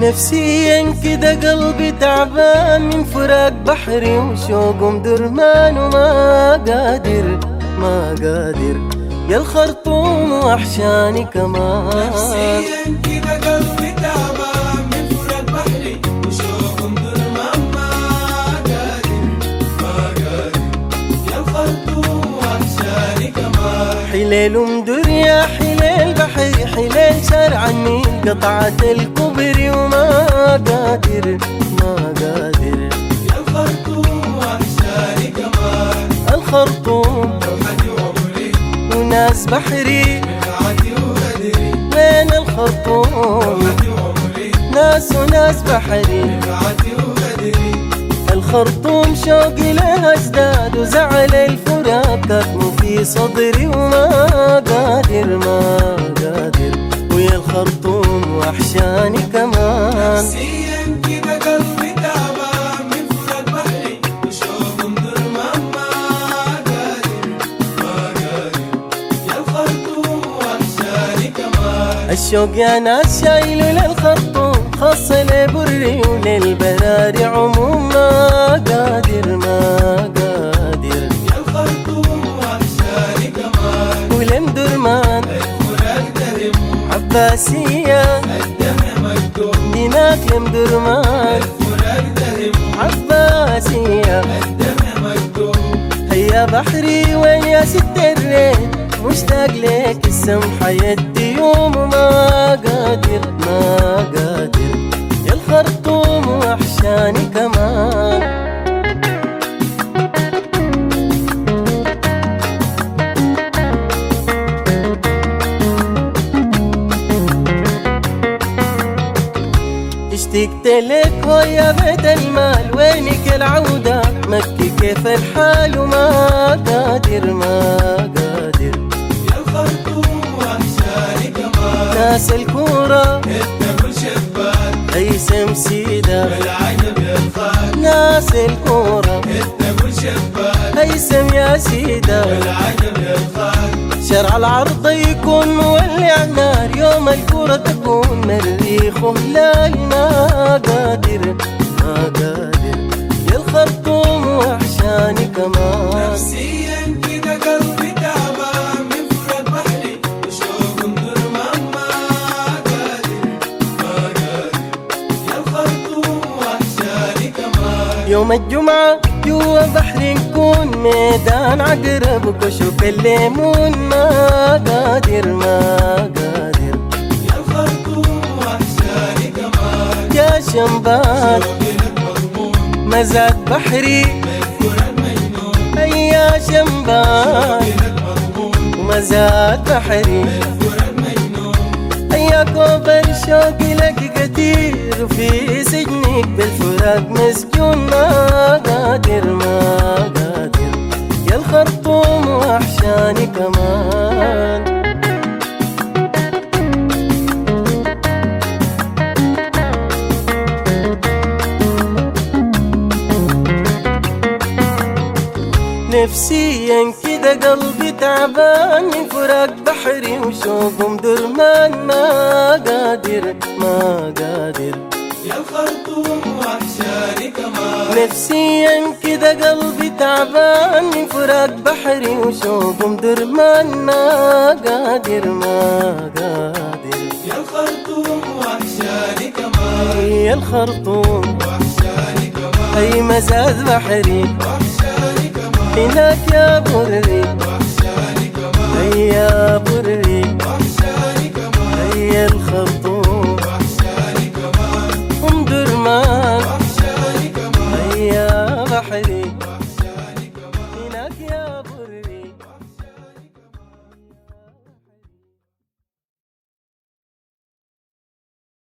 نفسيا كده قلبي تعبان من فراق بحري وشوق مدرمان وما قادر يا الخرطوم وحشاني كمان. نفسيا كده قلبي تعبان من فراق بحري وشوق مدرمان ما قادر يا الخرطوم وحشاني كمان. حليل مدر يا حليل بحري حليل شارع عني قطعة الكبري وما قادر يا الخرطوم وحشاني كمان. الخرطوم روحتي وعمري وناس بحري رفعتي وقدري. وين الخرطوم روحتي وعمري وناس بحري رفعتي وقدري. الخرطوم شوقي لها ازداد وزعل الفراق كتمه في صدري وما قادر ويا الخرطوم وحشاني كمان. نفسيا كده قلبي تعبان من فراق بحري وشوق مدرمان ما قادر يا الخرطوم وحشاني كمان. الشوق يا ناس شايله للخرطوم خاصة لبري وللبراري عموم ما قادر يا الخرطوم وحشاني كمان. ولمدرمان الفراق دهم عباسية الدمع مكتوب. هناك لمدرمان الفراق دهم عباسية الدمع مكتوب. هيا بحري وين يا ست الريت مشتاق لك السمحة يدي يوم وما قادر يا الخرطوم وحشاني كمان. اشتقت لك ويا بيت المال وينك العودة مكي كيف الحال وما قادر يا الخرطوم وحشاني كمان. ناس الكورة التمر شبان هيثم سيدة والعجب يرخان. ناس الكورة التمر شبان هيثم يا سيدة والعجب يرخان. شرع العرض يكون مولع نار يوم الكورة تكون مريخ وهلال ما قادر يا الخرطوم وحشاني كمان. نفسيا كده قلبي تعبان من فراق بحري وشوق مدرمان ما قادر يا الخرطوم وحشاني كمان. يوم الجمعة جوا بحري نكون ميدان عقرب وكشوف الليمون ما قادر يا الخرطوم وحشاني كمان. يا شمبان شوقي لك مضمون مزاد بحري الفراق مجنون. هيا شمبان شوقي لك مضمون ومزاد بحري الفراق مجنون. هيا كوبر شوقي لك كتير وفي سجنك بالفراق مسجون ما قادر يا الخرطوم وحشاني كمان. نفسيا كده قلبي تعبان من فراق بحري وشوق مدرمان ما قادر يا الخرطوم وحشاني كمان. نفسيا كده قلبي تعبان من فراق بحري وشوق مدرمان ما قادر يا الخرطوم وحشاني كمان. يا الخرطوم وحشاني كمان. هي مزاد بحري وحشاني كمان. هناك يا بري وحشاني كمان. هيا بري وحشاني كمان. هيا الخرطوم وحشاني كمان. ومدرمان وحشاني كمان. هيا بحري